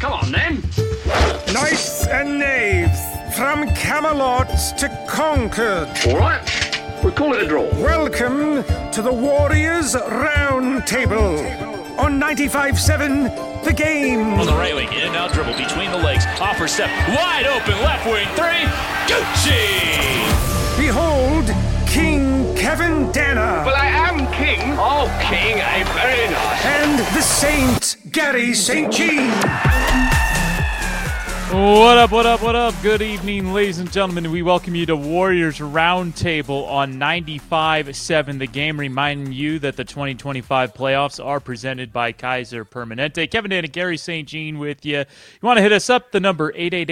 Come on, then. Knights and knaves, from Camelot to Concord. All right. We'll call it a draw. Welcome to the Warriors Round Table on 95.7 The Game. On the right wing, in and out dribble between the legs. Offer step, wide open, left wing, three. Gucci! Behold, King Kevin Danner. Well, I am king. Oh, king, very nice. And the Saint Gary St. Jean. What up? Good evening, ladies and gentlemen. We welcome you to Warriors Roundtable on 95.7 The Game, reminding you that the 2025 playoffs are presented by Kaiser Permanente. Kevin Dan and Gary St. Jean with you. You want to hit us up, the number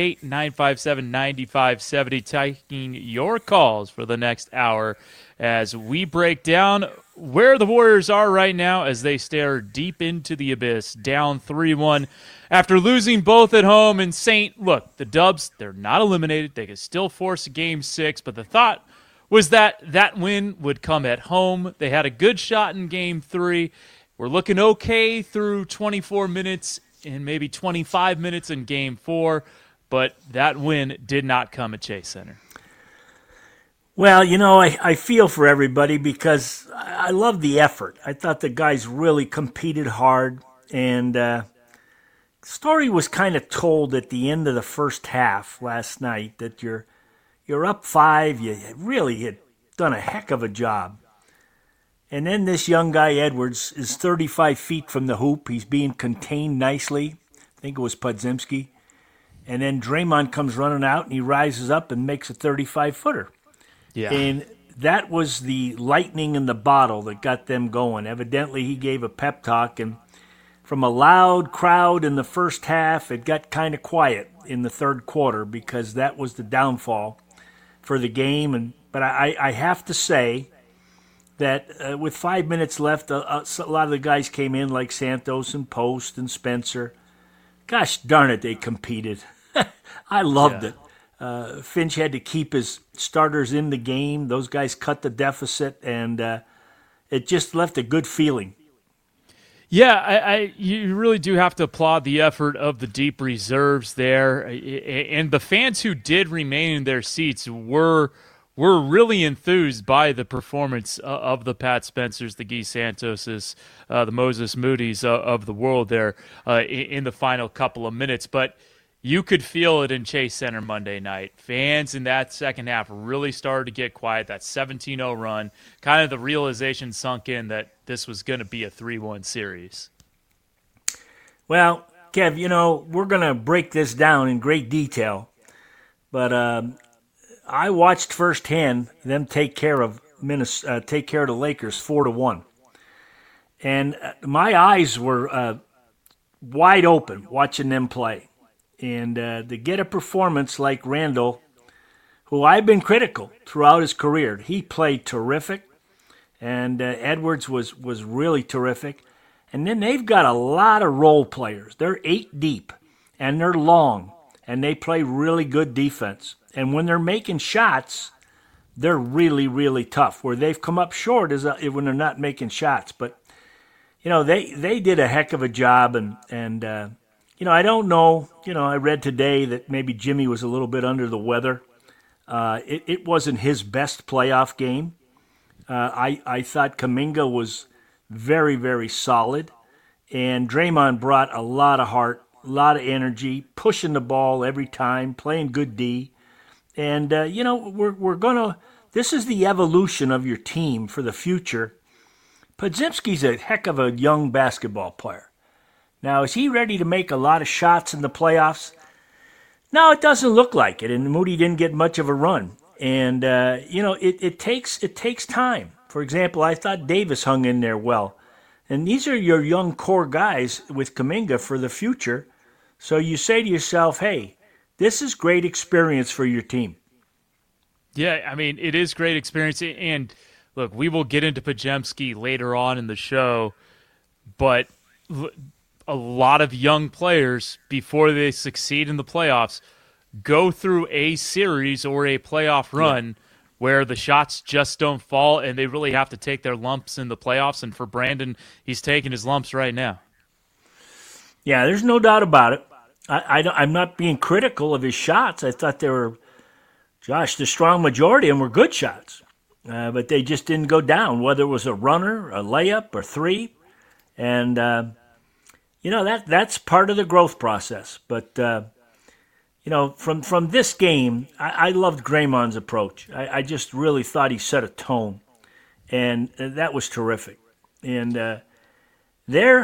888-957-9570, taking your calls for the next hour as we break down where the Warriors are right now as they stare deep into the abyss, down 3-1. After losing both at home and Saint, look, the Dubs, they're not eliminated. They can still force a Game 6, but the thought was that that win would come at home. They had a good shot in Game 3. We're looking okay through 24 minutes and maybe 25 minutes in Game 4, but that win did not come at Chase Center. Well, you know, I feel for everybody because I love the effort. I thought the guys really competed hard, and story was kind of told at the end of the first half last night that you're up 5, you really had done a heck of a job. And then this young guy, Edwards, is 35 feet from the hoop. He's being contained nicely. I think it was Podziemski. And then Draymond comes running out, and he rises up and makes a 35-footer. Yeah. And that was the lightning in the bottle that got them going. Evidently, he gave a pep talk, and from a loud crowd in the first half, it got kind of quiet in the third quarter because that was the downfall for the game. But I have to say that with 5 minutes left, a lot of the guys came in like Santos and Post and Spencer. Gosh darn it, they competed. I loved it. Finch had to keep his starters in the game. Those guys cut the deficit, and it just left a good feeling. Yeah, you really do have to applaud the effort of the deep reserves there, and the fans who did remain in their seats were really enthused by the performance of the Pat Spencers, the Guy Santoses, the Moses Moody's of the world there in the final couple of minutes. But you could feel it in Chase Center Monday night. Fans in that second half really started to get quiet. That 17-0 run, kind of the realization sunk in that this was going to be a 3-1 series. Well, Kev, you know, we're going to break this down in great detail, but I watched firsthand them take care of the Lakers 4-1, and my eyes were wide open watching them play. And to get a performance like Randall, who I've been critical throughout his career, he played terrific, and Edwards was really terrific. And then they've got a lot of role players. They're 8 deep, and they're long, and they play really good defense. And when they're making shots, they're really, really tough. Where they've come up short is when they're not making shots. But, you know, they did a heck of a job, and you know, I don't know. You know, I read today that maybe Jimmy was a little bit under the weather. It wasn't his best playoff game. I thought Kuminga was very, very solid. And Draymond brought a lot of heart, a lot of energy, pushing the ball every time, playing good D. And, you know, we're going to – this is the evolution of your team for the future. Podziemski's a heck of a young basketball player. Now, is he ready to make a lot of shots in the playoffs? No, it doesn't look like it, and Moody didn't get much of a run. And, you know, it takes time. For example, I thought Davis hung in there well. And these are your young core guys with Kuminga for the future. So you say to yourself, hey, this is great experience for your team. Yeah, I mean, it is great experience. And, look, we will get into Podziemski later on in the show, but a lot of young players, before they succeed in the playoffs, go through a series or a playoff run where the shots just don't fall and they really have to take their lumps in the playoffs. And for Brandon, he's taking his lumps right now. Yeah, there's no doubt about it. I'm not being critical of his shots. I thought they were, Josh, the strong majority of them were good shots. But they just didn't go down, whether it was a runner, a layup, or three. And, that's part of the growth process. But, from this game, I loved Draymond's approach. I just really thought he set a tone. And that was terrific. And they're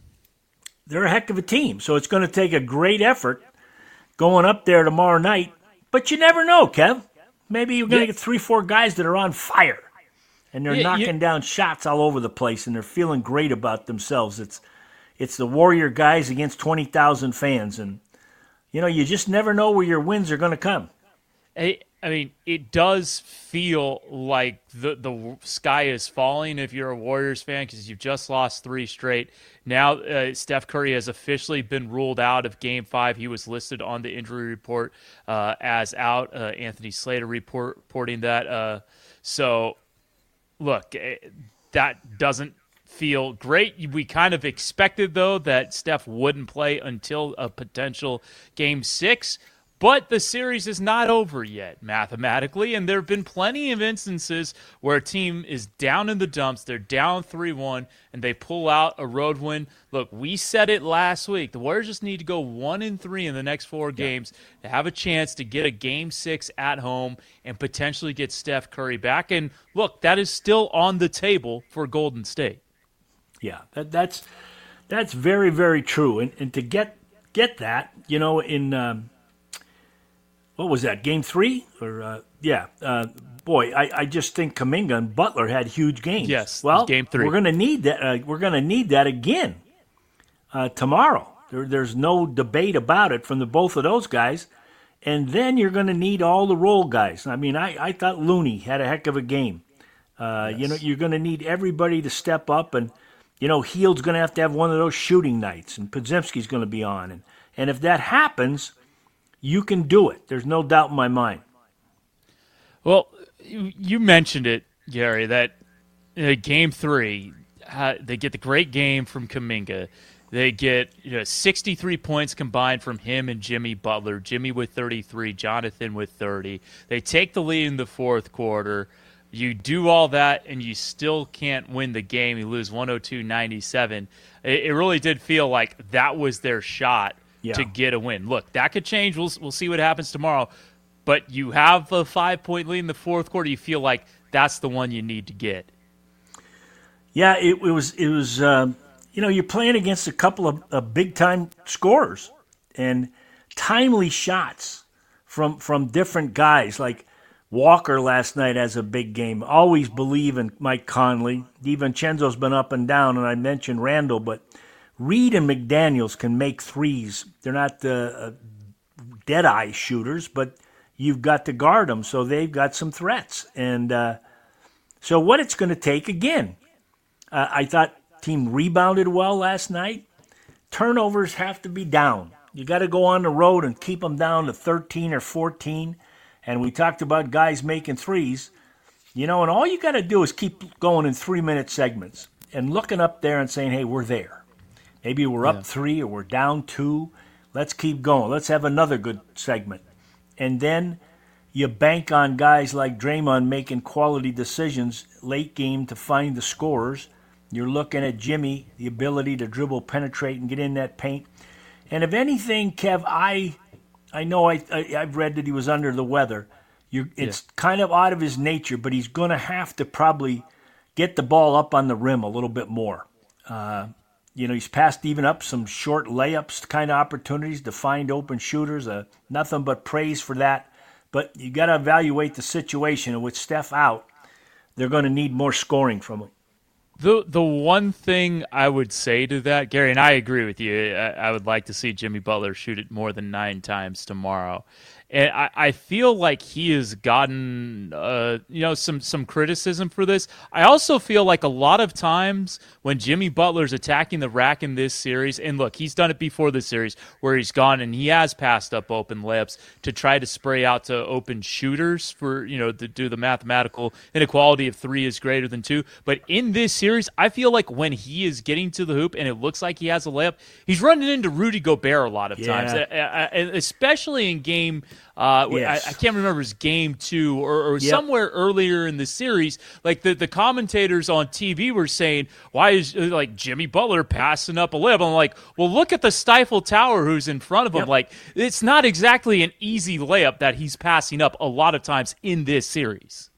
a heck of a team. So it's going to take a great effort going up there tomorrow night. But you never know, Kev. Maybe you're going to get 3-4 guys that are on fire, and they're knocking down shots all over the place, and they're feeling great about themselves. It's the Warrior guys against 20,000 fans, and you just never know where your wins are going to come. I mean, it does feel like the sky is falling if you're a Warriors fan because you've just lost 3 straight. Now, Steph Curry has officially been ruled out of Game 5. He was listed on the injury report as out. Anthony Slater reporting that. So, look, that doesn't feel great. We kind of expected, though, that Steph wouldn't play until a potential Game 6. But the series is not over yet, mathematically, and there have been plenty of instances where a team is down in the dumps, they're down 3-1, and they pull out a road win. Look, we said it last week. The Warriors just need to go 1-3 in the next 4 games to have a chance to get a Game 6 at home and potentially get Steph Curry back. And, look, that is still on the table for Golden State. Yeah, that's very, very true. And to get that, in what was that, Game 3? Boy, I just think Kuminga and Butler had huge games. Yes, well, Game 3. We're going to need that. We're going to need that again tomorrow. There's no debate about it from both of those guys. And then you're going to need all the role guys. I mean, I thought Looney had a heck of a game. Yes. You're going to need everybody to step up, and Hield's going to have one of those shooting nights, and Podziemski's going to be on, and if that happens, you can do it. There's no doubt in my mind. Well, you mentioned it, Gary, that Game 3, they get the great game from Kuminga. They get 63 points combined from him and Jimmy Butler. Jimmy with 33, Jonathan with 30. They take the lead in the fourth quarter. You do all that, and you still can't win the game. You lose 102-97. It really did feel like that was their shot to get a win. Look, that could change. We'll see what happens tomorrow. But you have a 5-point lead in the fourth quarter. You feel like that's the one you need to get. Yeah, it was. You're playing against a couple of big-time scorers and timely shots from different guys. Like Walker last night has a big game. Always believe in Mike Conley. DiVincenzo's been up and down, and I mentioned Randall, but Reed and McDaniels can make threes. They're not dead-eye shooters, but you've got to guard them, so they've got some threats. And so what it's going to take, again, I thought team rebounded well last night. Turnovers have to be down. You got to go on the road and keep them down to 13 or 14. And we talked about guys making threes. And all you got to do is keep going in 3-minute segments and looking up there and saying, hey, we're there. Maybe we're up 3 or we're down 2. Let's keep going. Let's have another good segment. And then you bank on guys like Draymond making quality decisions late game to find the scorers. You're looking at Jimmy, the ability to dribble, penetrate, and get in that paint. And if anything, Kev, I know I've read that he was under the weather. It's kind of out of his nature, but he's going to have to probably get the ball up on the rim a little bit more. He's passed even up some short layups kind of opportunities to find open shooters. Nothing but praise for that. But you got to evaluate the situation. And with Steph out, they're going to need more scoring from him. The one thing I would say to that, Gary, and I agree with you, I would like to see Jimmy Butler shoot it more than 9 times tomorrow. And I feel like he has gotten, some criticism for this. I also feel like a lot of times when Jimmy Butler's attacking the rack in this series, and look, he's done it before this series where he's gone and he has passed up open layups to try to spray out to open shooters for, to do the mathematical inequality of 3 is greater than 2. But in this series, I feel like when he is getting to the hoop and it looks like he has a layup, he's running into Rudy Gobert a lot of times, especially in game. Yes. I can't remember, his game 2 or somewhere earlier in the series. Like the commentators on TV were saying, "Why is Jimmy Butler passing up a layup?" I'm like, "Well, look at the Stifle Tower who's in front of him. Like, it's not exactly an easy layup that he's passing up a lot of times in this series."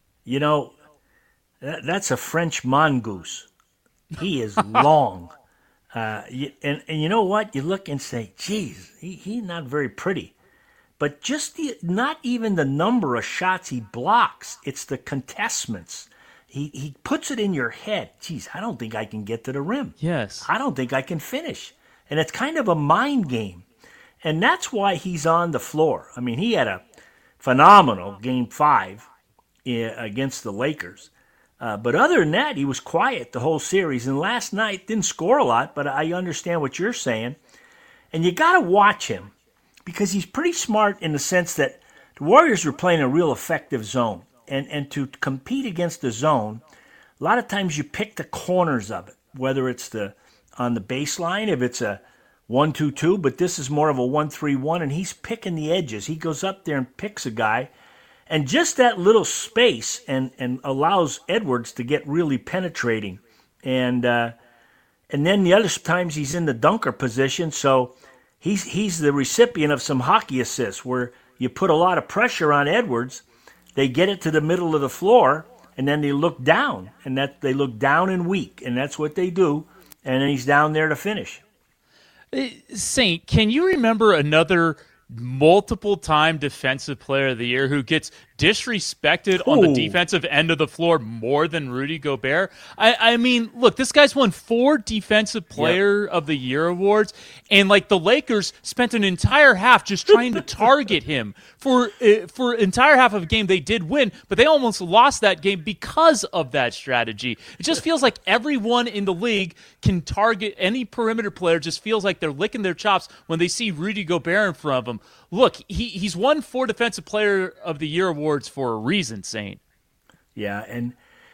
That's a French mongoose. He is long, and you know what? You look and say, "Geez, he's not very pretty." But just not even the number of shots he blocks, it's the contestments. He puts it in your head. Geez, I don't think I can get to the rim. Yes. I don't think I can finish. And it's kind of a mind game. And that's why he's on the floor. I mean, he had a phenomenal Game 5 against the Lakers. But other than that, he was quiet the whole series. And last night, didn't score a lot, but I understand what you're saying. And you got to watch him, because he's pretty smart in the sense that the Warriors were playing a real effective zone. And to compete against the zone, a lot of times you pick the corners of it, whether it's on the baseline, if it's a 1-2-2, but this is more of a 1-3-1, and he's picking the edges. He goes up there and picks a guy, and just that little space and allows Edwards to get really penetrating. And then the other times he's in the dunker position, so he's the recipient of some hockey assists where you put a lot of pressure on Edwards, they get it to the middle of the floor, and then they look down, and that they look down and weak, and that's what they do, and then he's down there to finish. Saint, can you remember another multiple-time Defensive Player of the Year who gets disrespected on the defensive end of the floor more than Rudy Gobert? I mean, look, this guy's won 4 Defensive Player of the Year awards, and the Lakers spent an entire half just trying to target him. For entire half of a game, they did win, but they almost lost that game because of that strategy. It just feels like everyone in the league can target any perimeter player. Just feels like they're licking their chops when they see Rudy Gobert in front of them. Look, he's won 4 Defensive Player of the Year awards for a reason, Saint. Yeah, and,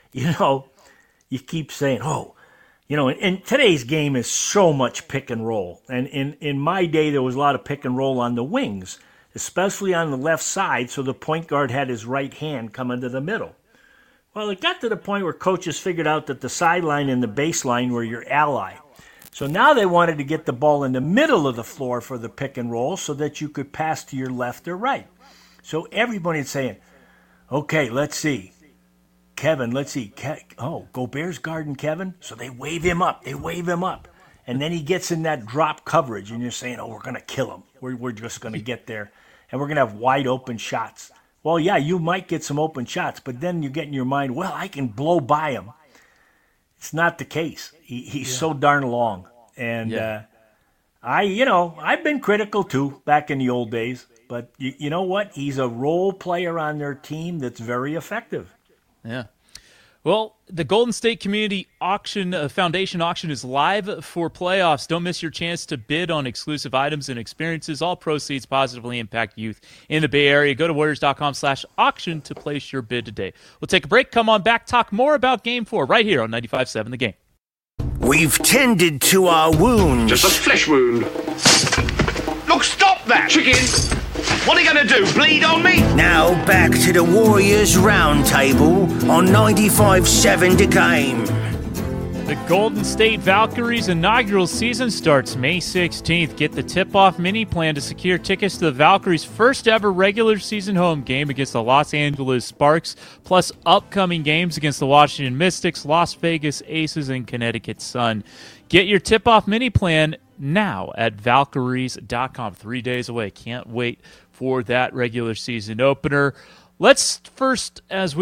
you keep saying, and today's game is so much pick and roll. And in my day, there was a lot of pick and roll on the wings, especially on the left side, so the point guard had his right hand come into the middle. Well, it got to the point where coaches figured out that the sideline and the baseline were your ally. So now they wanted to get the ball in the middle of the floor for the pick and roll so that you could pass to your left or right. So everybody's saying, okay, let's see. Kevin, let's see. Gobert's guarding Kevin? So they wave him up. And then he gets in that drop coverage, and you're saying, we're going to kill him. We're just going to get there, and we're going to have wide open shots. Well, yeah, you might get some open shots, but then you get in your mind, well, I can blow by him. It's not the case. He's so darn long. And I've been critical too back in the old days. But you know what? He's a role player on their team that's very effective. Yeah. Well, the Golden State Community Foundation auction is live for playoffs. Don't miss your chance to bid on exclusive items and experiences. All proceeds positively impact youth in the Bay Area. Go to Warriors.com/auction to place your bid today. We'll take a break. Come on back. Talk more about Game 4 right here on 95.7 The Game. We've tended to our wounds. Just a flesh wound. Look, stop that! Chicken! What are you going to do, bleed on me? Now back to the Warriors Roundtable on 95.7 The Game. The Golden State Valkyries inaugural season starts May 16th. Get the tip-off mini plan to secure tickets to the Valkyries' first ever regular season home game against the Los Angeles Sparks, plus upcoming games against the Washington Mystics, Las Vegas Aces, and Connecticut Sun. Get your tip-off mini plan now at Valkyries.com. 3 days away. Can't wait for that regular season opener. Let's first, as we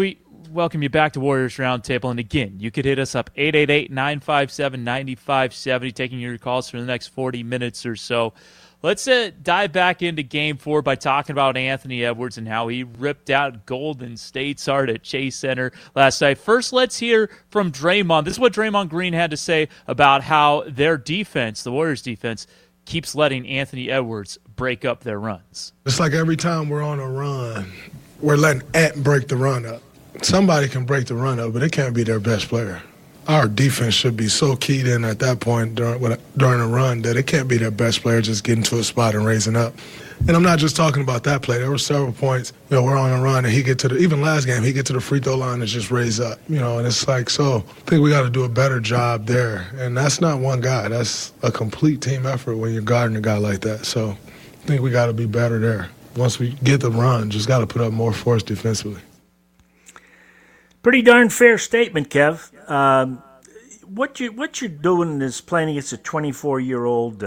welcome you back to Warriors Roundtable. And again, you could hit us up 888-957-9570, taking your calls for the next 40 minutes or so. Let's dive back into Game 4 by talking about Anthony Edwards and how he ripped out Golden State's heart at Chase Center last night. First, let's hear from Draymond. This is what Draymond Green had to say about how their defense, the Warriors' defense, keeps letting Anthony Edwards break up their runs. It's like every time we're on a run, we're letting Ant break the run up. Somebody can break the run up, but it can't be their best player. Our defense should be so keyed in at that point during a run that it can't be their best player just getting to a spot and raising up. And I'm not just talking about that play. There were several points, we're on a run and even last game, he get to the free throw line and just raise up, and it's like, so I think we got to do a better job there. And that's not one guy. That's a complete team effort when you're guarding a guy like that. So I think we got to be better there. Once we get the run, just got to put up more force defensively. Pretty darn fair statement, Kev. What you're doing is playing against a 24-year-old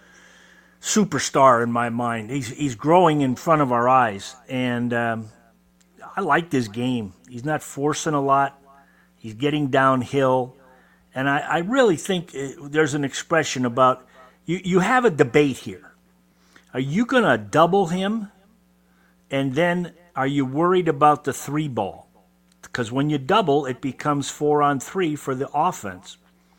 superstar in my mind. He's growing in front of our eyes, and I like this game. He's not forcing a lot. He's getting downhill, and I really think there's an expression about you have a debate here. Are you going to double him, and then are you worried about the three ball? Because when you double, it becomes 4-on-3 for the offense.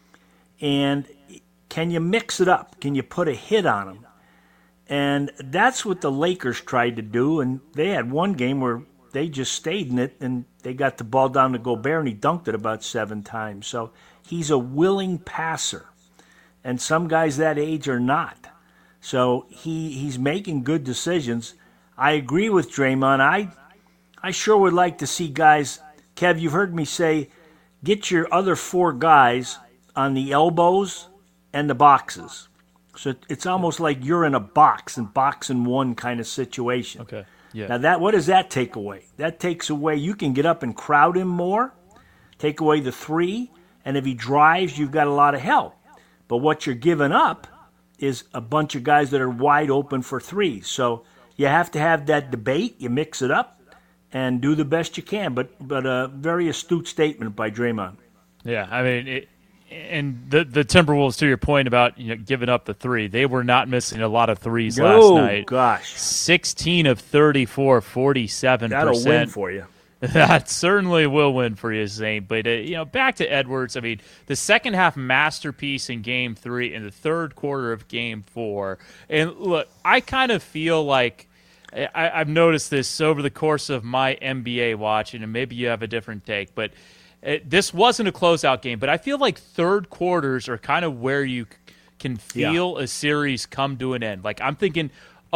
And can you mix it up? Can you put a hit on him? And that's what the Lakers tried to do. And they had one game where they just stayed in it, and they got the ball down to Gobert, and he dunked it about 7 times. So he's a willing passer. And some guys that age are not. So he's making good decisions. I agree with Draymond. I sure would like to see guys... Kev, you've heard me say, get your other 4 guys on the elbows and the boxes. So it's almost like you're in a box and 1 kind of situation. Okay. Yeah. Now what does that take away? That takes away, you can get up and crowd him more, take away the 3, and if he drives, you've got a lot of help. But what you're giving up is a bunch of guys that are wide open for 3. So you have to have that debate, you mix it up, and do the best you can. But a very astute statement by Draymond. Yeah, I mean, and the Timberwolves, to your point about giving up the 3, they were not missing a lot of threes last night. Oh, gosh. 16 of 34, 47%. That'll win for you. That certainly will win for you, Zane. But, back to Edwards, I mean, the second half masterpiece in Game 3 and the third quarter of Game 4. And, look, I kind of feel like I've noticed this over the course of my NBA watching, and maybe you have a different take, but this wasn't a closeout game, but I feel like third quarters are kind of where you can feel a series come to an end. Like, I'm thinking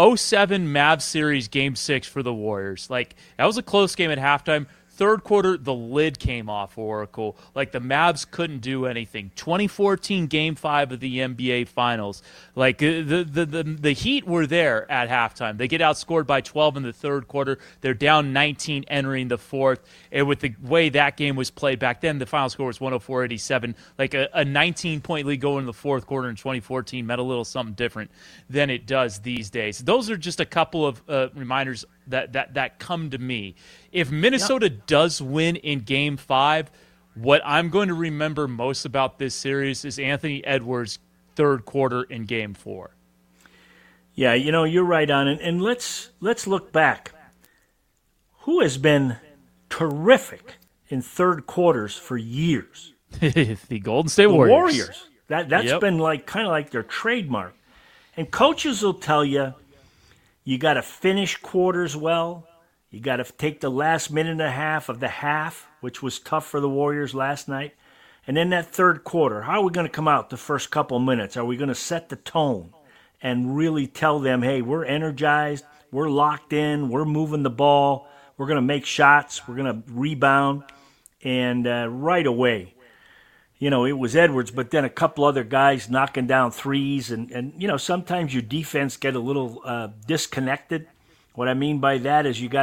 07 Mavs series Game 6 for the Warriors. Like, that was a close game at halftime. Third quarter, the lid came off Oracle. Like, the Mavs couldn't do anything. 2014 Game 5 of the NBA Finals. Like, the Heat were there at halftime. They get outscored by 12 in the third quarter. They're down 19 entering the fourth. And with the way that game was played back then, the final score was 104-87. Like, a 19-point lead going in the fourth quarter in 2014 meant a little something different than it does these days. Those are just a couple of reminders that come to me. If Minnesota does win in Game 5, what I'm going to remember most about this series is Anthony Edwards' third quarter in Game 4. Yeah, you're right on it. And let's look back. Who has been terrific in third quarters for years? The Golden State Warriors. That's been kind of like their trademark. And coaches will tell you, you got to finish quarters well. You got to take the last minute and a half of the half, which was tough for the Warriors last night. And then that third quarter, how are we going to come out the first couple minutes? Are we going to set the tone and really tell them, hey, we're energized, we're locked in, we're moving the ball, we're going to make shots, we're going to rebound, and right away, it was Edwards, but then a couple other guys knocking down threes, and sometimes your defense get a little disconnected. What I mean by that is you got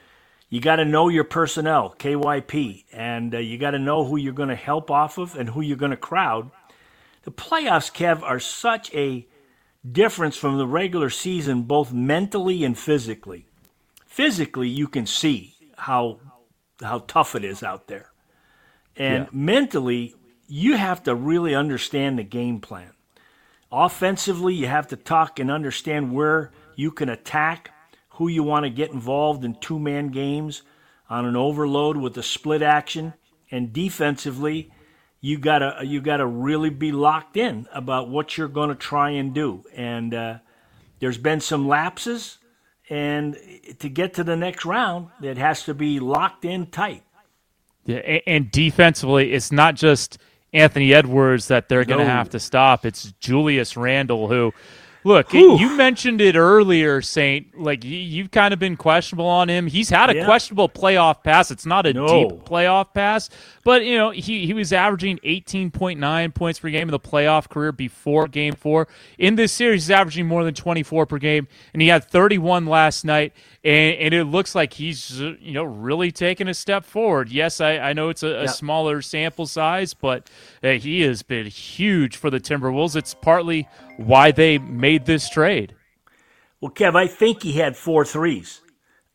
to know your personnel, KYP, and you got to know who you're going to help off of and who you're going to crowd. The playoffs, Kev, are such a difference from the regular season, both mentally and physically. Physically, you can see how how tough it is out there. And mentally, you have to really understand the game plan. Offensively, you have to talk and understand where you can attack, who you want to get involved in two-man games on an overload with a split action. And defensively, you gotta really be locked in about what you're going to try and do. And there's been some lapses, and to get to the next round, it has to be locked in tight. Yeah, and defensively, it's not just Anthony Edwards that they're going to have to stop. It's Julius Randle, who, look, you mentioned it earlier, Saint. Like, you've kind of been questionable on him. He's had a questionable playoff pass. It's not a deep playoff pass, but, you know, he was averaging 18.9 points per game in the playoff career before Game 4. In this series, he's averaging more than 24 per game, and he had 31 last night. And it looks like he's, you know, really taking a step forward. Yes, I know it's a smaller sample size, but he has been huge for the Timberwolves. It's partly why they made this trade. Well, Kev, I think he had 4 threes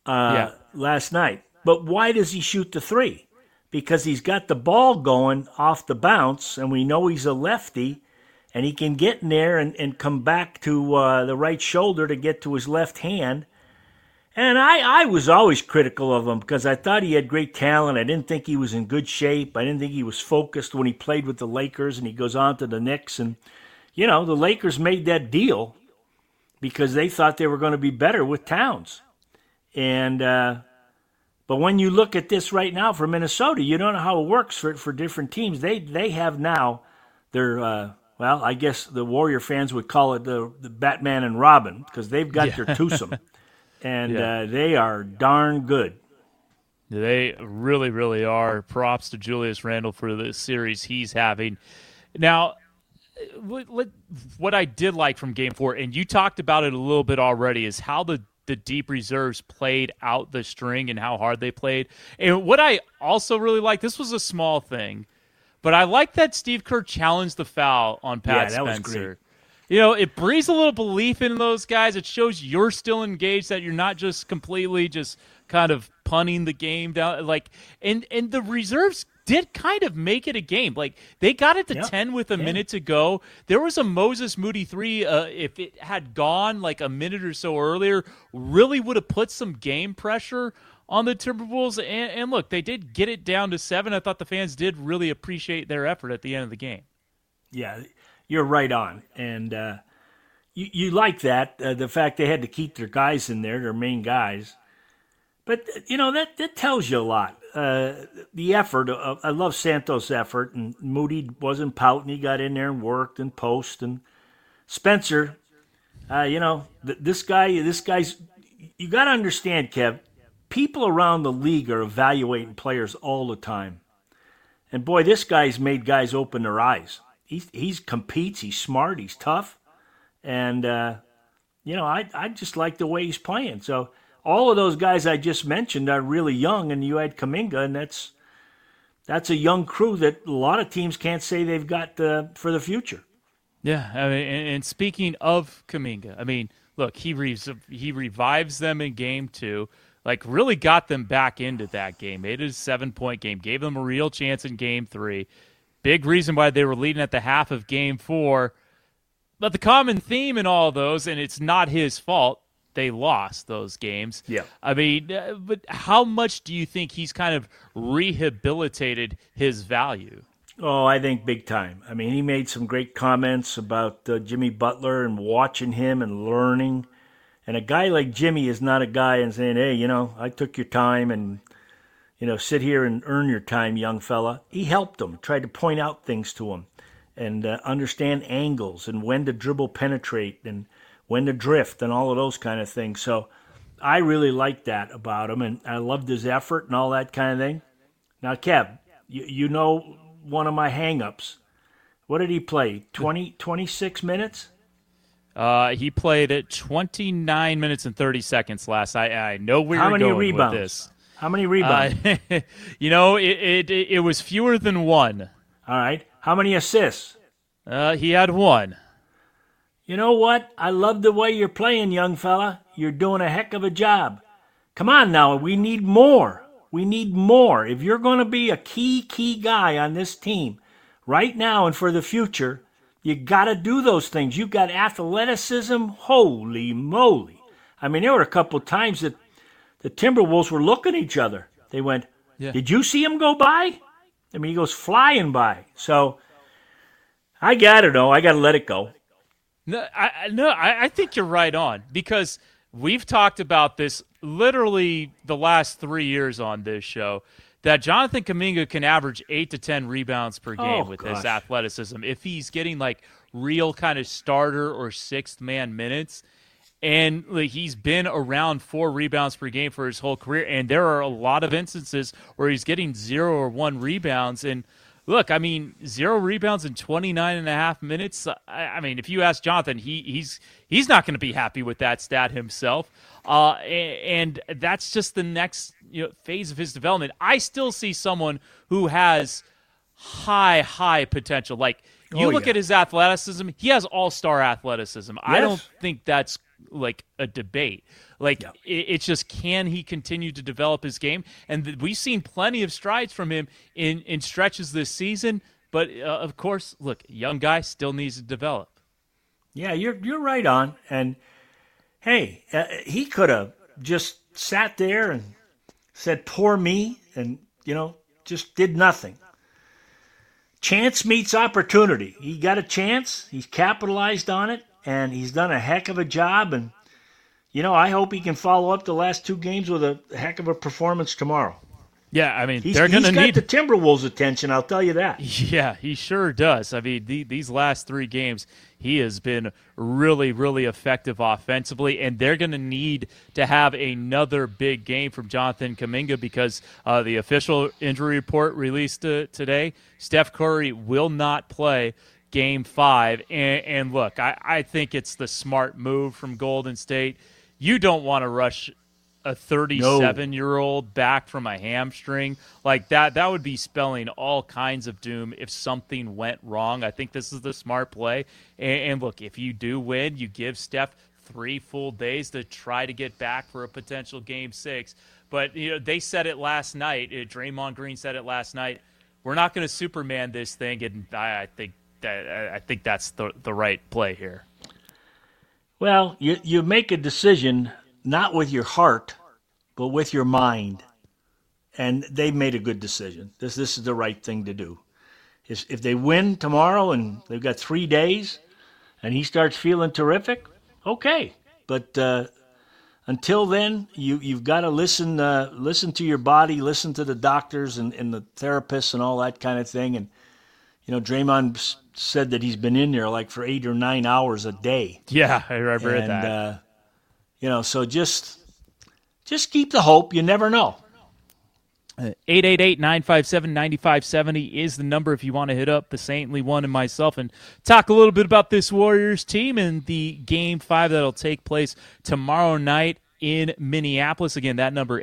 last night. But why does he shoot the three? Because he's got the ball going off the bounce, and we know he's a lefty, and he can get in there and come back to the right shoulder to get to his left hand. And I was always critical of him because I thought he had great talent. I didn't think he was in good shape. I didn't think he was focused when he played with the Lakers, and he goes on to the Knicks. And, you know, the Lakers made that deal because they thought they were going to be better with Towns. And but when you look at this right now for Minnesota, you don't know how it works for different teams. They have now their well, I guess the Warrior fans would call it the Batman and Robin because they've got their twosome. And they are darn good. They really, really are. Props to Julius Randle for the series he's having. Now, what I did like from Game 4, and you talked about it a little bit already, is how the deep reserves played out the string and how hard they played. And what I also really like, this was a small thing, but I like that Steve Kerr challenged the foul on Pat Spencer. Was great. You know, it breathes a little belief in those guys. It shows you're still engaged, that you're not just completely just kind of punting the game down. Like, and the reserves did kind of make it a game. Like, they got it to 10 with a minute to go. There was a Moses Moody 3, if it had gone like a minute or so earlier, really would have put some game pressure on the Timberwolves. And look, they did get it down to 7. I thought the fans did really appreciate their effort at the end of the game. Yeah, you're right on. And you like that, the fact they had to keep their guys in there, their main guys. But, you know, that tells you a lot. The effort, I love Santos' effort, and Moody wasn't pouting. He got in there and worked and post. And Spencer, you know, this guy's, you got to understand, Kev, people around the league are evaluating players all the time. And, boy, this guy's made guys open their eyes. He competes, he's smart, he's tough. And, you know, I just like the way he's playing. So all of those guys I just mentioned are really young, and you had Kuminga, and that's a young crew that a lot of teams can't say they've got for the future. Yeah, I mean, and speaking of Kuminga, I mean, look, he revives them in Game 2, like really got them back into that game, made it a 7-point game, gave them a real chance in Game 3. Big reason why they were leading at the half of Game 4. But the common theme in all those, and it's not his fault, they lost those games. Yeah. I mean, but how much do you think he's kind of rehabilitated his value? Oh, I think big time. I mean, he made some great comments about Jimmy Butler and watching him and learning. And a guy like Jimmy is not a guy and saying, hey, you know, I took your time and, you know, sit here and earn your time, young fella. He helped him, tried to point out things to him and understand angles and when to dribble penetrate and when to drift and all of those kind of things. So I really liked that about him, and I loved his effort and all that kind of thing. Now, Kev, you know one of my hang-ups. What did he play, 26 minutes? He played at 29 minutes and 30 seconds last. I know where you're going rebounds? With this. How many rebounds? You know, it was fewer than one. All right. How many assists? He had one. You know what? I love the way you're playing, young fella. You're doing a heck of a job. Come on now. We need more. We need more. If you're going to be a key guy on this team right now and for the future, you got to do those things. You've got athleticism. Holy moly. I mean, there were a couple of times that the Timberwolves were looking at each other. They went, Did you see him go by? I mean, he goes flying by. So I got to know. I got to let it go. I think you're right on, because we've talked about this literally the last 3 years on this show, that Jonathan Kuminga can average 8 to 10 rebounds per game with his athleticism if he's getting like real kind of starter or sixth man minutes. And like, he's been around 4 rebounds per game for his whole career, and there are a lot of instances where he's getting 0 or 1 rebounds. And look, I mean, 0 rebounds in 29 and a half minutes. I mean, if you ask Jonathan, he's not going to be happy with that stat himself. And that's just the next phase of his development. I still see someone who has high potential. Like, you look at his athleticism, he has all-star athleticism. Yes. I don't think that's like a debate. Like, it's just, can he continue to develop his game? And we've seen plenty of strides from him in stretches this season. But, of course, look, young guy still needs to develop. Yeah, you're right on. And, hey, he could have just sat there and said, poor me, and, just did nothing. Chance meets opportunity. He got a chance. He's capitalized on it, and he's done a heck of a job. And, I hope he can follow up the last 2 games with a heck of a performance tomorrow. Yeah, I mean, they're going to need the Timberwolves' attention, I'll tell you that. Yeah, he sure does. I mean, these last 3 games, he has been really, really effective offensively, and they're going to need to have another big game from Jonathan Kuminga, because the official injury report released today, Steph Curry will not play Game 5. And look, I think it's the smart move from Golden State. You don't want to rush a 37-year-old back from a hamstring like that. That would be spelling all kinds of doom if something went wrong. I think this is the smart play. And look, if you do win, you give Steph 3 full days to try to get back for a potential Game 6. But they said it last night. Draymond Green said it last night. We're not going to Superman this thing, and I think that's the right play here. Well, you make a decision not with your heart, but with your mind. And they made a good decision. This is the right thing to do. If they win tomorrow and they've got 3 days and he starts feeling terrific, okay. But until then, you've got to listen to your body, listen to the doctors and the therapists and all that kind of thing. And, Draymond said that he's been in there like for 8 or 9 hours a day. Yeah, I read that. So just keep the hope. You never know. 888-957-9570 is the number if you want to hit up the Saintly One and myself and talk a little bit about this Warriors team and the Game 5 that'll take place tomorrow night in Minneapolis. Again, that number,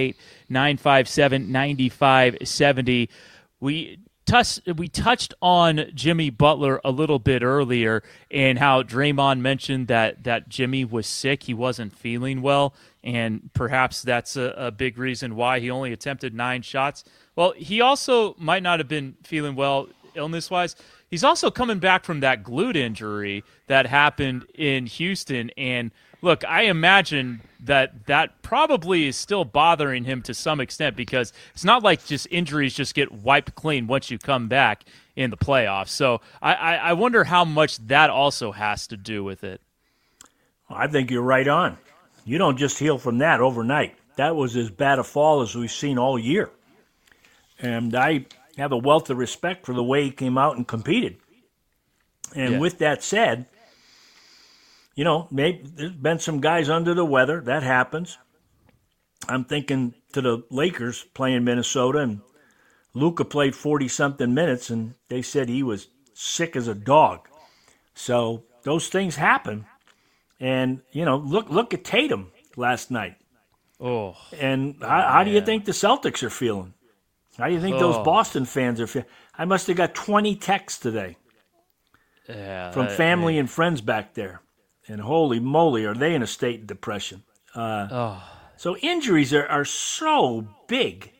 888-957-9570. We touched on Jimmy Butler a little bit earlier and how Draymond mentioned that Jimmy was sick. He wasn't feeling well, and perhaps that's a big reason why he only attempted 9 shots. Well, he also might not have been feeling well illness-wise. He's also coming back from that glute injury that happened in Houston, and look, I imagine that probably is still bothering him to some extent, because it's not like just injuries just get wiped clean once you come back in the playoffs. So I wonder how much that also has to do with it. I think you're right on. You don't just heal from that overnight. That was as bad a fall as we've seen all year. And I have a wealth of respect for the way he came out and competed. And with that said, maybe there's been some guys under the weather. That happens. I'm thinking to the Lakers playing Minnesota, and Luka played 40-something minutes, and they said he was sick as a dog. So those things happen. And, look at Tatum last night. Oh. And how do you think the Celtics are feeling? How do you think those Boston fans are feeling? I must have got 20 texts today from family and friends back there. And holy moly, are they in a state of depression. So injuries are so big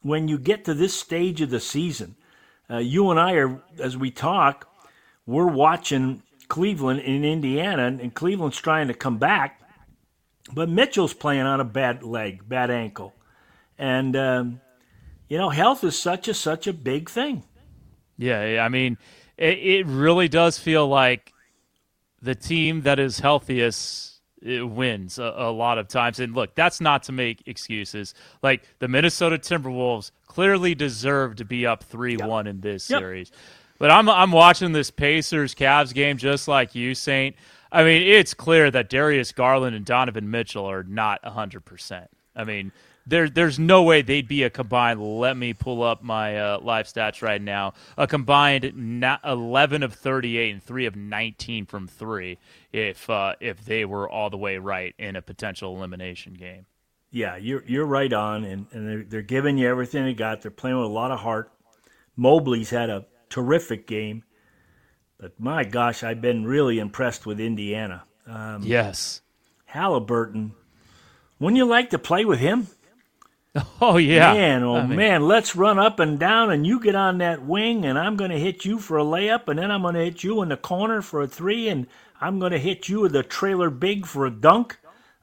when you get to this stage of the season, you and I are, as we talk, we're watching Cleveland in Indiana, and Cleveland's trying to come back, but Mitchell's playing on a bad leg, bad ankle. And, health is such a big thing. Yeah, I mean, it really does feel like the team that is healthiest wins a lot of times. And look, that's not to make excuses. Like, the Minnesota Timberwolves clearly deserve to be up 3-1 in this series. But I'm watching this Pacers-Cavs game just like you, Saint. I mean, it's clear that Darius Garland and Donovan Mitchell are not 100%. I mean, there's no way they'd be a combined, let me pull up my live stats right now, a combined 11 of 38 and 3 of 19 from 3 if they were all the way right in a potential elimination game. Yeah, you're right on, and they're giving you everything they got. They're playing with a lot of heart. Mobley's had a terrific game, but my gosh, I've been really impressed with Indiana. Yes. Halliburton, wouldn't you like to play with him? Oh, yeah. Man, let's run up and down, and you get on that wing, and I'm going to hit you for a layup, and then I'm going to hit you in the corner for a 3, and I'm going to hit you with the trailer big for a dunk.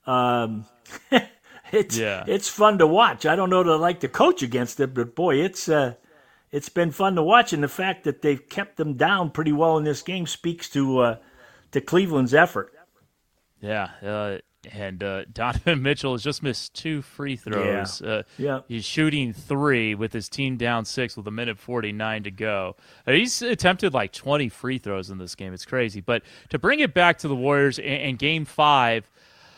It's fun to watch. I don't know that I like to coach against it, but boy, it's been fun to watch, and the fact that they've kept them down pretty well in this game speaks to Cleveland's effort. Yeah, and Donovan Mitchell has just missed 2 free throws. He's shooting 3 with his team down 6 with 1:49 to go. He's attempted like 20 free throws in this game. It's crazy. But to bring it back to the Warriors in Game 5,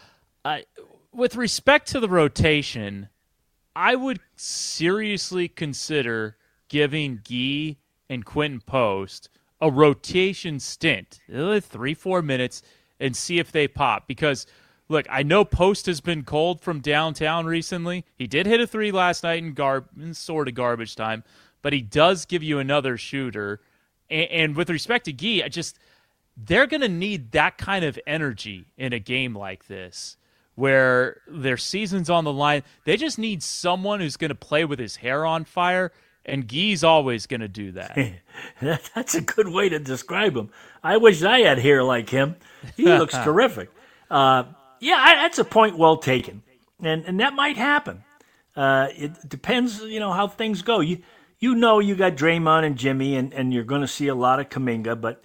with respect to the rotation, I would seriously consider giving Guy and Quentin Post a rotation stint, 3-4 minutes, and see if they pop. Because, look, I know Post has been cold from downtown recently. He did hit a 3 last night in sort of garbage time, but he does give you another shooter. And with respect to Guy, they're going to need that kind of energy in a game like this, where their season's on the line. They just need someone who's going to play with his hair on fire, and Guy's always going to do that. That's a good way to describe him. I wish I had hair like him. He looks terrific. That's a point well taken, and that might happen. It depends, how things go. You got Draymond and Jimmy, and you're going to see a lot of Kuminga, but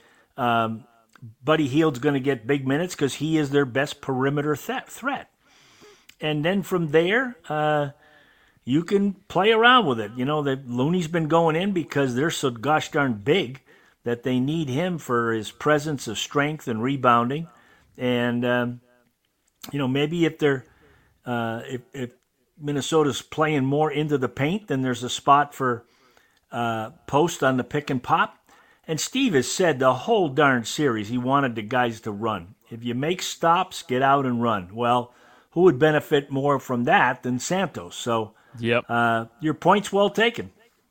Buddy Hield's going to get big minutes because he is their best perimeter threat. And then from there, you can play around with it. That Looney's been going in because they're so gosh darn big that they need him for his presence of strength and rebounding. And maybe if they're if Minnesota's playing more into the paint, then there's a spot for Post on the pick and pop. And Steve has said the whole darn series he wanted the guys to run. If you make stops, get out and run. Well, who would benefit more from that than Santos? So, your point's well taken.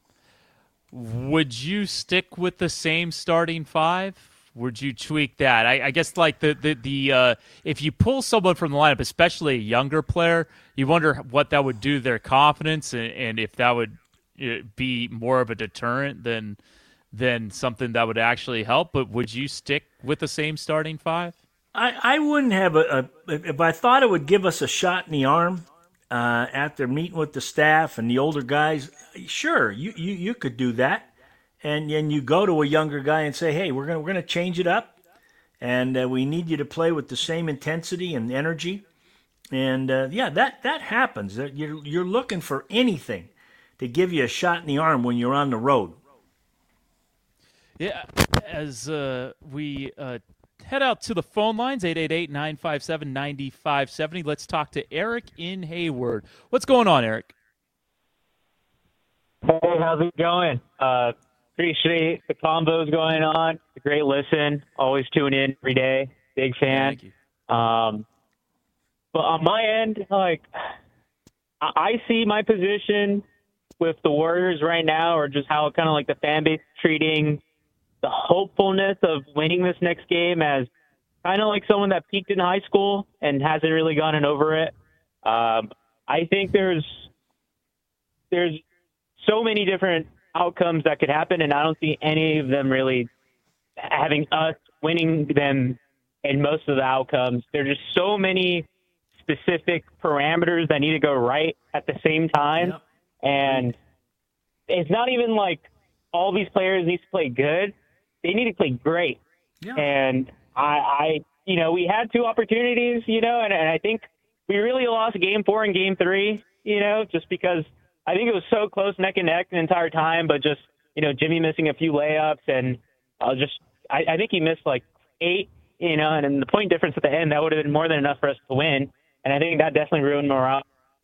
Would you stick with the same starting 5? Would you tweak that? I guess like the if you pull someone from the lineup, especially a younger player, you wonder what that would do to their confidence and if that would be more of a deterrent than something that would actually help. But would you stick with the same starting 5? I wouldn't have if I thought it would give us a shot in the arm after meeting with the staff and the older guys. Sure, you could do that, and then you go to a younger guy and say, hey, we're gonna change it up, and we need you to play with the same intensity and energy, and that happens. You're looking for anything to give you a shot in the arm when you're on the road. Yeah, as we head out to the phone lines, 888-957-9570. Let's talk to Eric in Hayward. What's going on, Eric? Hey, how's it going? Appreciate the combos going on. It's a great listen. Always tune in every day. Big fan. Thank you. But on my end, I see my position with the Warriors right now, or just how kind of like the fan base treating the hopefulness of winning this next game as kind of like someone that peaked in high school and hasn't really gotten over it. I think there's so many different outcomes that could happen, and I don't see any of them really having us winning them in most of the outcomes. There's just so many specific parameters that need to go right at the same time. Yep. And it's not even like all these players need to play good. They need to play great. Yeah. And I we had 2 opportunities, and I think we really lost game 4 and game 3, just because I think it was so close neck and neck the entire time, but just, Jimmy missing a few layups, and I think he missed like 8, and in the point difference at the end, that would have been more than enough for us to win. And I think that definitely ruined morale.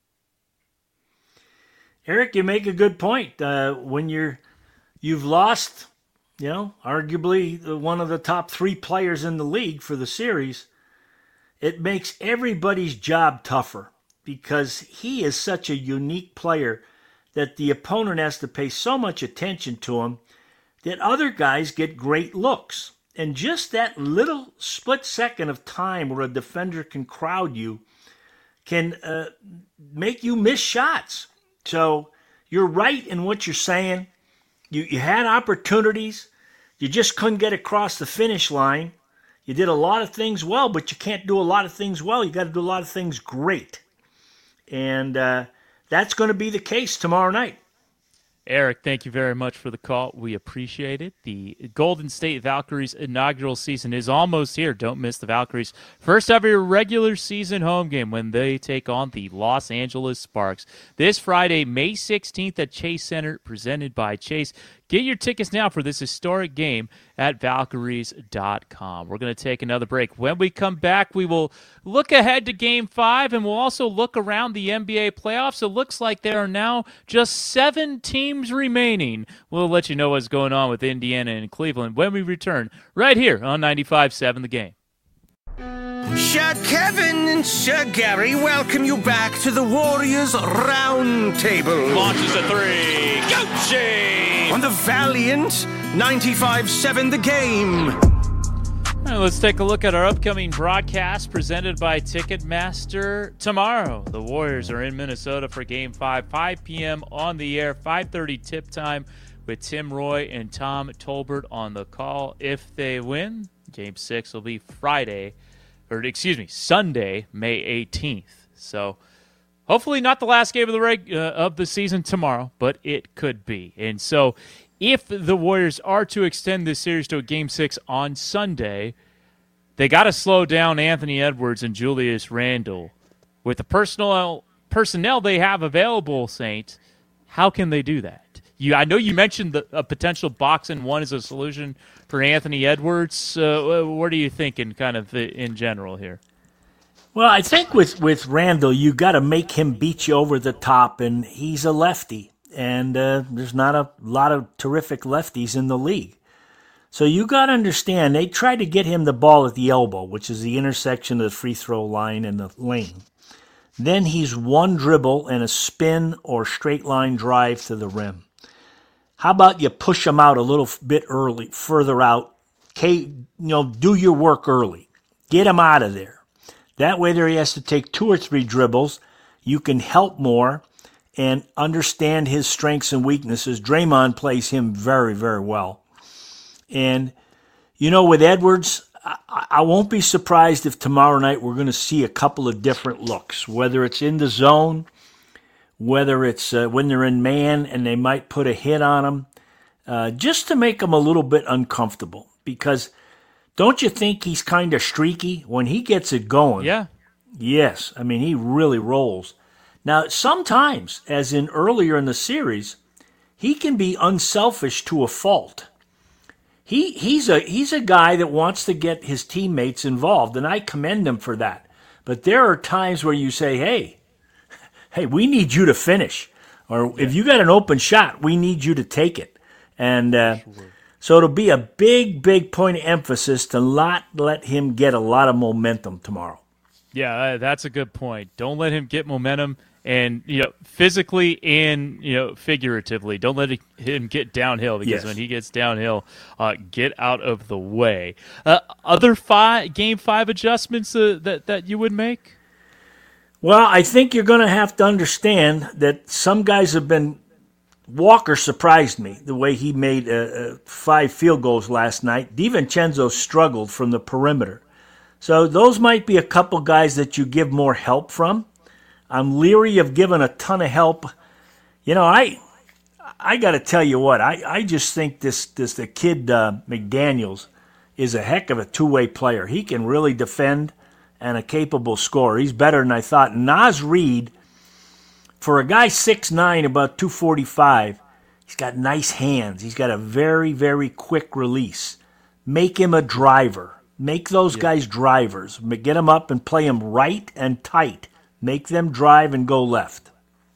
Eric, you make a good point. When you've lost, arguably one of the top 3 players in the league for the series, it makes everybody's job tougher because he is such a unique player that the opponent has to pay so much attention to him that other guys get great looks. And just that little split second of time where a defender can crowd you can make you miss shots. So you're right in what you're saying. You had opportunities. You just couldn't get across the finish line. You did a lot of things well, but you can't do a lot of things well. You got to do a lot of things great. And that's going to be the case tomorrow night. Eric, thank you very much for the call. We appreciate it. The Golden State Valkyries inaugural season is almost here. Don't miss the Valkyries' first ever regular season home game when they take on the Los Angeles Sparks. This Friday, May 16th at Chase Center, presented by Chase. Get your tickets now for this historic game at Valkyries.com. We're going to take another break. When we come back, we will look ahead to Game 5, and we'll also look around the NBA playoffs. It looks like there are now just 7 teams remaining. We'll let you know what's going on with Indiana and Cleveland when we return right here on 95.7 The Game. Sir Kevin and Sir Gary welcome you back to the Warriors Round Table. Launches a 3. Gucci! On the valiant 95.7 The Game. All right, let's take a look at our upcoming broadcast presented by Ticketmaster. Tomorrow, the Warriors are in Minnesota for Game 5, 5 p.m. on the air, 5:30 tip time with Tim Roy and Tom Tolbert on the call. If they win, Game 6 will be Sunday, May 18th. So hopefully not the last game of the season tomorrow, but it could be. And so if the Warriors are to extend this series to a Game 6 on Sunday, they got to slow down Anthony Edwards and Julius Randle. With the personnel they have available, Saint, how can they do that? I know you mentioned a potential box and one as a solution for Anthony Edwards. What are you thinking kind of in general here? Well, I think with Randle, you got to make him beat you over the top, and he's a lefty, and there's not a lot of terrific lefties in the league. So you got to understand, they tried to get him the ball at the elbow, which is the intersection of the free throw line and the lane. Then he's one dribble and a spin or straight line drive to the rim. How about you push him out a little bit early, further out? Do your work early. Get him out of there. That way there he has to take 2 or 3 dribbles. You can help more and understand his strengths and weaknesses. Draymond plays him very, very well. And, with Edwards, I won't be surprised if tomorrow night we're going to see a couple of different looks, whether it's in the zone, whether it's when they're in man and they might put a hit on them, just to make them a little bit uncomfortable. Because don't you think he's kind of streaky when he gets it going? Yeah. Yes. I mean, he really rolls. Now, sometimes, as in earlier in the series, he can be unselfish to a fault. He's a guy that wants to get his teammates involved, and I commend him for that. But there are times where you say, hey, we need you to finish. Or if you got an open shot, we need you to take it. And so it'll be a big, big point of emphasis to not let him get a lot of momentum tomorrow. Yeah, that's a good point. Don't let him get momentum, and physically and figuratively. Don't let him get downhill, because when he gets downhill, get out of the way. Other Game 5 adjustments that you would make? Well, I think you're going to have to understand that some guys have been Walker surprised me the way he made 5 field goals last night. DiVincenzo struggled from the perimeter. So those might be a couple guys that you give more help from. I'm leery of giving a ton of help. You know, I got to tell you what, I just think the kid McDaniels is a heck of a two-way player. He can really defend and a capable scorer. He's better than I thought. Naz Reid, for a guy 6'9", about 245, he's got nice hands. He's got a very, very quick release. Make him a driver. Make those guys drivers. Get them up and play them right and tight. Make them drive and go left.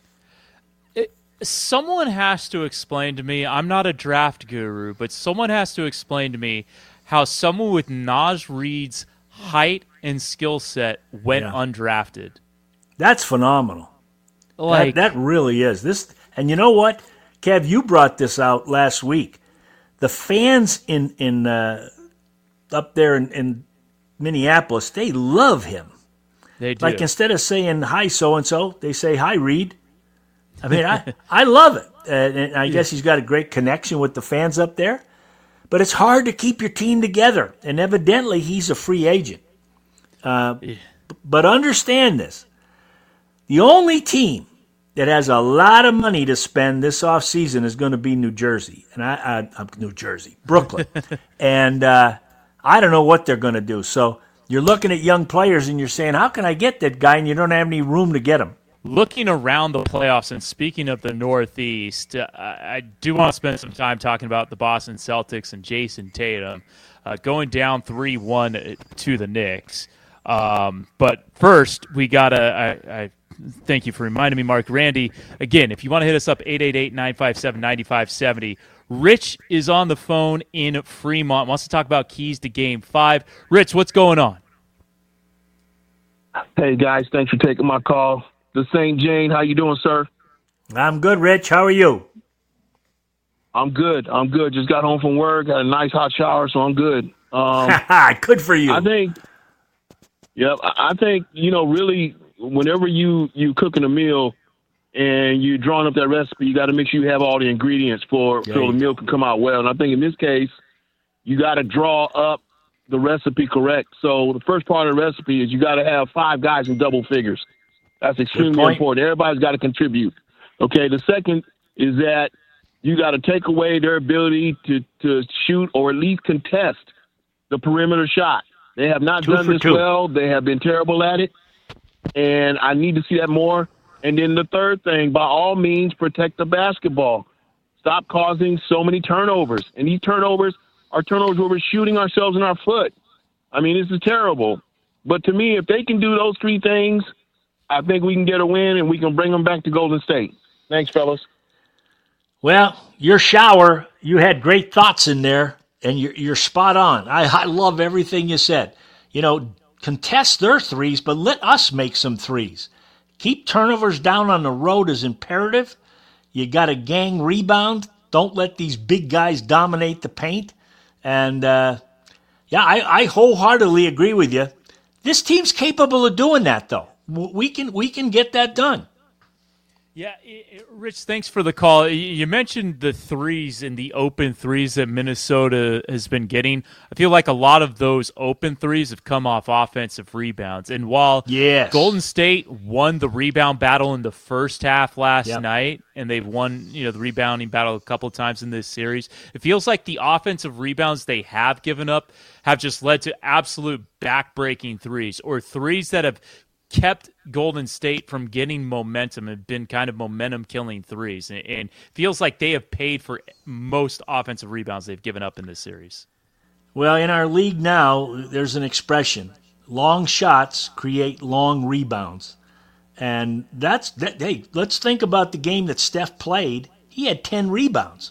Someone has to explain to me, I'm not a draft guru, but someone has to explain to me how someone with Naz Reid's height and skill set went undrafted. That's phenomenal. That really is. And you know what, Kev, you brought this out last week. The fans in up there in Minneapolis, they love him. They do. Like instead of saying hi so-and-so, they say hi Reid. I mean, I love it. And I guess he's got a great connection with the fans up there. But it's hard to keep your team together. And evidently, he's a free agent. But understand this. The only team that has a lot of money to spend this offseason is going to be New Jersey. And I'm Brooklyn. And I don't know what they're going to do. So you're looking at young players and you're saying, how can I get that guy? And you don't have any room to get him. Looking around the playoffs, and speaking of the Northeast, I do want to spend some time talking about the Boston Celtics and Jason Tatum going down 3-1 to the Knicks. But first, we got to I thank you for reminding me, Mark. Randy, again, if you want to hit us up, 888-957-9570. Rich is on the phone in Fremont, wants to talk about keys to Game 5. Rich, what's going on? Hey, guys, thanks for taking my call. The St. Jane, how you doing, sir? I'm good, Rich. How are you? I'm good. Just got home from work, had a nice hot shower, so I'm good. Good for you. I think, really, whenever you cooking a meal and you're drawing up that recipe, you got to make sure you have all the ingredients so the meal can come out well. And I think in this case, you got to draw up the recipe correct. So the first part of the recipe is you got to have 5 guys in double figures. That's extremely important. Everybody's got to contribute. Okay, the second is that you got to take away their ability to shoot or at least contest the perimeter shot. They have not done this well. They have been terrible at it, and I need to see that more. And then the third thing, by all means, protect the basketball. Stop causing so many turnovers. And these turnovers are turnovers where we're shooting ourselves in our foot. I mean, this is terrible. But to me, if they can do those 3 things, I think we can get a win, and we can bring them back to Golden State. Thanks, fellas. Well, your shower, you had great thoughts in there, and you're spot on. I love everything you said. You know, contest their threes, but let us make some threes. Keep turnovers down on the road is imperative. You got to gang rebound. Don't let these big guys dominate the paint. And, I wholeheartedly agree with you. This team's capable of doing that, though. We can get that done. Yeah, Rich, thanks for the call. You mentioned the threes and the open threes that Minnesota has been getting. I feel like a lot of those open threes have come off offensive rebounds. And while Golden State won the rebound battle in the first half last night, and they've won the rebounding battle a couple of times in this series, it feels like the offensive rebounds they have given up have just led to absolute back-breaking threes, or threes that have kept Golden State from getting momentum and been kind of momentum-killing threes. And feels like they have paid for most offensive rebounds they've given up in this series. Well, in our league now, there's an expression. Long shots create long rebounds. And hey, let's think about the game that Steph played. He had 10 rebounds.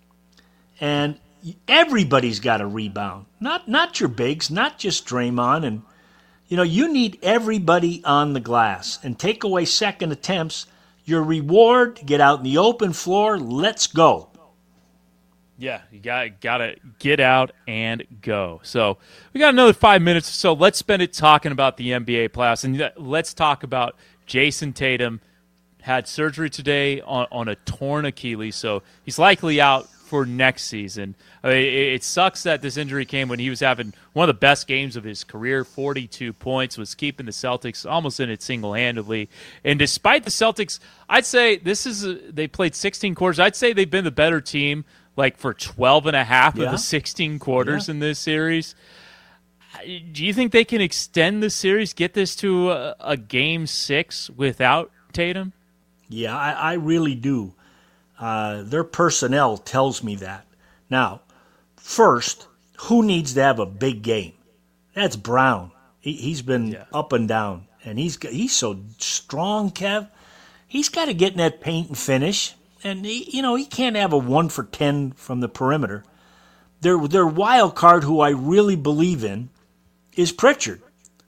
And everybody's got a rebound. Not your bigs, not just Draymond. And you need everybody on the glass, and take away second attempts. Your reward, get out in the open floor, let's go. Yeah, you gotta get out and go. So we got another 5 minutes or so. Let's spend it talking about the NBA playoffs, and let's talk about Jason Tatum had surgery today on a torn Achilles, so he's likely out for next season. I mean, it sucks that this injury came when he was having one of the best games of his career, 42 points, was keeping the Celtics almost in it single-handedly. And despite the Celtics, I'd say they played 16 quarters. I'd say they've been the better team like for 12 and a half of the 16 quarters in this series. Do you think they can extend the series, get this to a Game 6 without Tatum? Yeah, I really do. Their personnel tells me that. Now, first, who needs to have a big game? That's Brown. He's been up and down, and he's so strong, Kev. He's got to get in that paint and finish, and he can't have a 1 for 10 from the perimeter. Their wild card, who I really believe in, is Pritchard.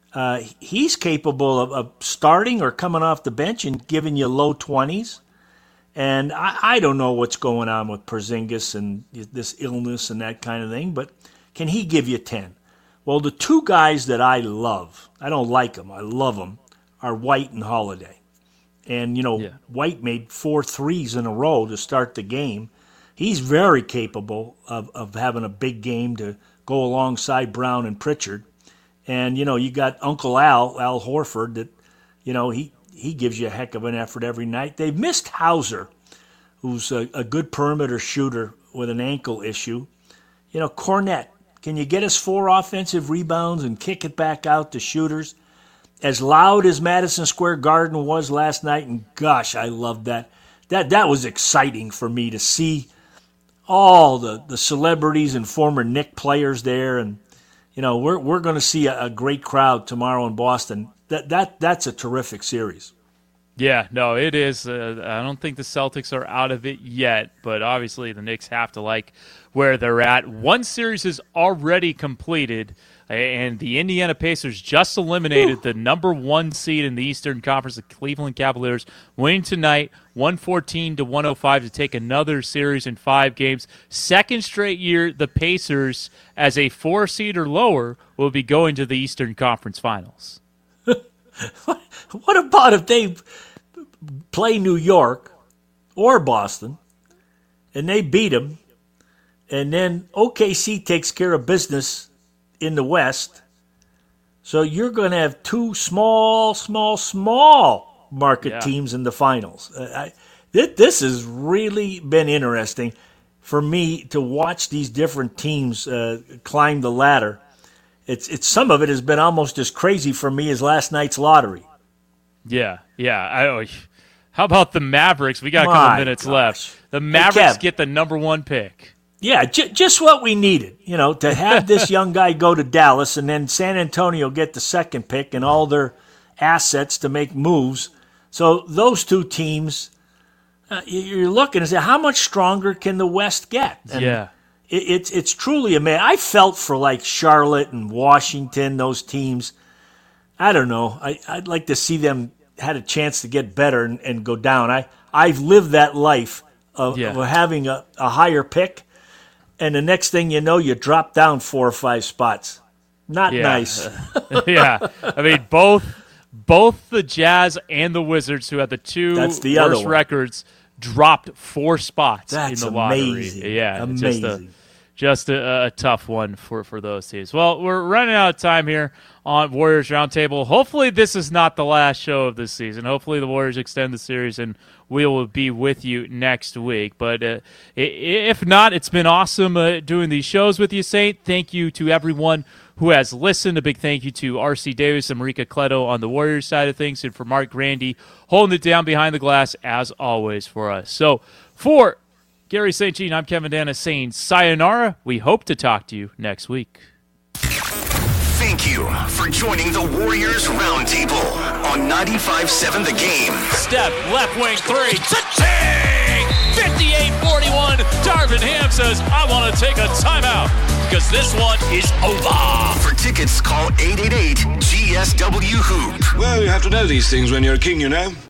He's capable of starting or coming off the bench and giving you low 20s. And I don't know what's going on with Porzingis and this illness and that kind of thing, but can he give you 10? Well, the two guys that I love, I don't like them, I love them, are White and Holiday. And, White made 4 threes in a row to start the game. He's very capable of having a big game to go alongside Brown and Pritchard. And, you got Uncle Al Horford, that, he gives you a heck of an effort every night. They've missed Hauser, who's a good perimeter shooter with an ankle issue. Cornette, can you get us 4 offensive rebounds and kick it back out to shooters? As loud as Madison Square Garden was last night, and gosh, I loved that. That was exciting for me to see all the celebrities and former Knick players there. And, we're going to see a great crowd tomorrow in Boston. That's a terrific series. Yeah, no, it is. I don't think the Celtics are out of it yet, but obviously the Knicks have to like where they're at. One series is already completed, and the Indiana Pacers just eliminated the number 1 seed in the Eastern Conference, the Cleveland Cavaliers, winning tonight 114-105 to take another series in 5 games. Second straight year, the Pacers, as a 4 seed or lower, will be going to the Eastern Conference Finals. What about if they play New York or Boston and they beat them, and then OKC takes care of business in the West? So you're going to have 2 small market teams in the finals. This has really been interesting for me to watch these different teams climb the ladder. It's some of it has been almost as crazy for me as last night's lottery. Yeah. How about the Mavericks? We got a couple minutes left. The Mavericks get the number 1 pick. Yeah, just what we needed, to have this young guy go to Dallas and then San Antonio get the 2nd pick and all their assets to make moves. So those 2 teams, you're looking and say, how much stronger can the West get? And it's truly amazing. I felt for like Charlotte and Washington, those teams. I don't know. I'd like to see them had a chance to get better and go down. I've lived that life of having a higher pick, and the next thing you know, you drop down 4 or 5 spots. Not nice. I mean, both the Jazz and the Wizards, who had the 2 worst records, dropped 4 spots in the lottery. Amazing. Yeah, amazing. Just a tough one for those teams. Well, we're running out of time here on Warriors Roundtable. Hopefully this is not the last show of this season. Hopefully the Warriors extend the series and we will be with you next week. But if not, it's been awesome doing these shows with you, Saint. Thank you to everyone who has listened. A big thank you to R.C. Davis and Marika Cleto on the Warriors side of things, and for Mark Grandy holding it down behind the glass as always for us. So for Gary St. Jean, I'm Kevin Dana saying sayonara. We hope to talk to you next week. Thank you for joining the Warriors Roundtable on 95.7 The Game. Step, left wing 3, cha-ching! 58-41. Darvin Ham says, I want to take a timeout because this one is over. For tickets, call 888-GSW-HOOP. Well, you have to know these things when you're a king,